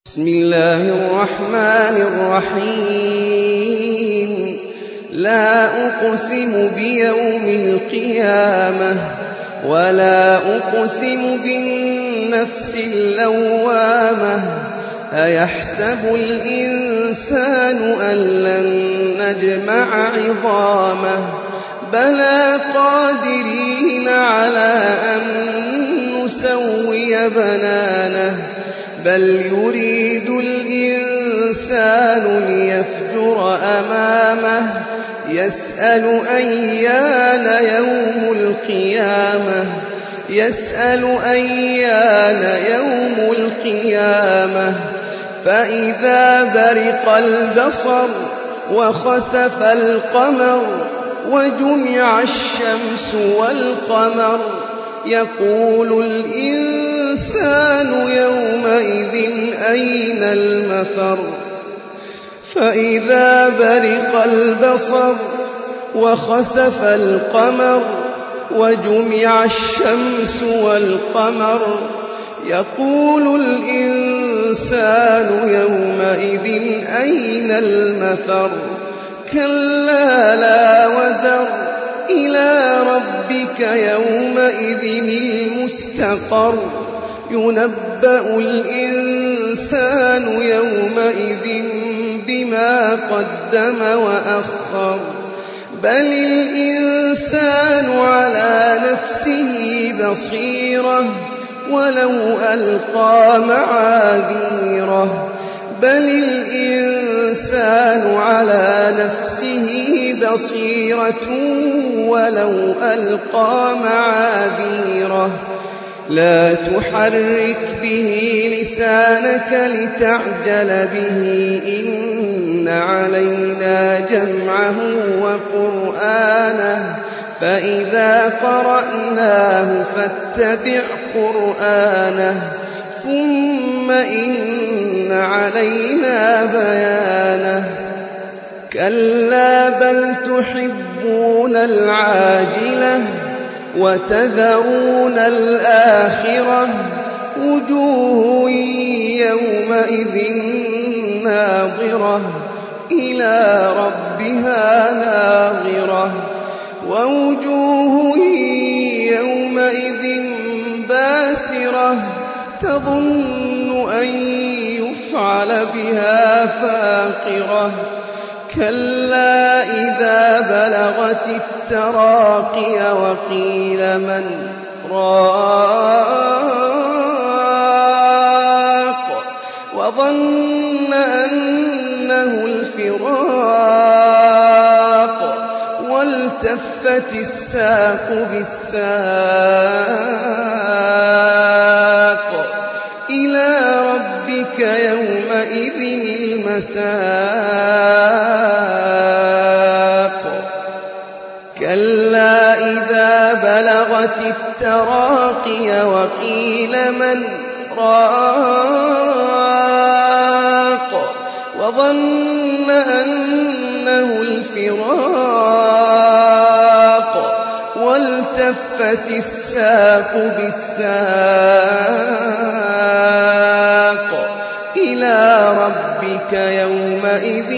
بسم الله الرحمن الرحيم لا أقسم بيوم القيامة ولا أقسم بالنفس اللوامة أيحسب الإنسان أن لن نجمع عظامه بلى قادرين على أن نسوي بنانه بل يريد الإنسان ليفجر أمامه يسأل أيان يوم القيامة فإذا برق البصر وخسف القمر وجمع الشمس والقمر يقول الإنسان يومئذ أين المفر فإذا برق البصر وخسف القمر وجمع الشمس والقمر يقول الإنسان يومئذ أين المفر كلا لا وزر إلى ربك يومئذ المستقر ينبأ الإنسان يومئذ بما قدم وأخر بل الإنسان على نفسه بصيرة ولو ألقى معاذيره لا تحرك به لسانك لتعجل به إن علينا جمعه وقرآنه فإذا قرأناه فاتبع قرآنه ثم إن علينا بيانه كلا بل تحبون العاجلة وتذرون الآخرة وجوه يومئذ ناظرة إلى ربها ناظرة ووجوه يومئذ باسرة تظن أن يفعل بها فاقرة كلا إذا بلغت التراقي وقيل من راق وظن أنه الفراق والتفت الساق بالساق إلى ربك يومئذ المساق كلا إذا بلغت التراقي وقيل من راق وظن أنه الفراق والتفت الساق بالساق إلى ربك يومئذ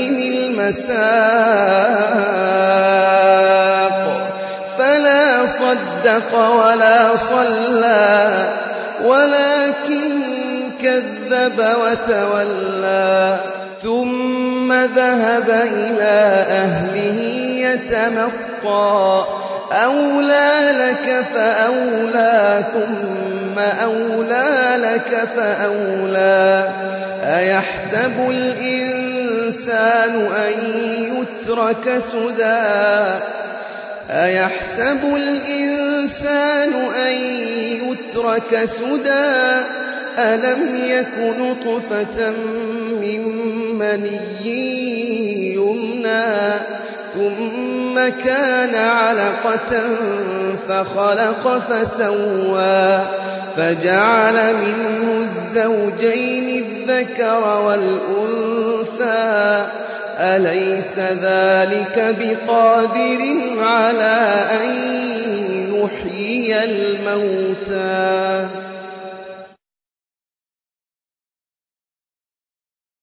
المساق فلا صدق ولا صلى ولكن كذب وتولى ثم ذهب إلى أهله يتمطى أولى لك فأولى ثم أولى لك فأولى أيحسب الإنسان أن يترك سدى ألم يك نطفة من مني يمنى ثم كان علقة فخلق فسوى فجعل منه الزوجين الذكر والأنثى أليس ذلك بقادر على أن يحيي الموتى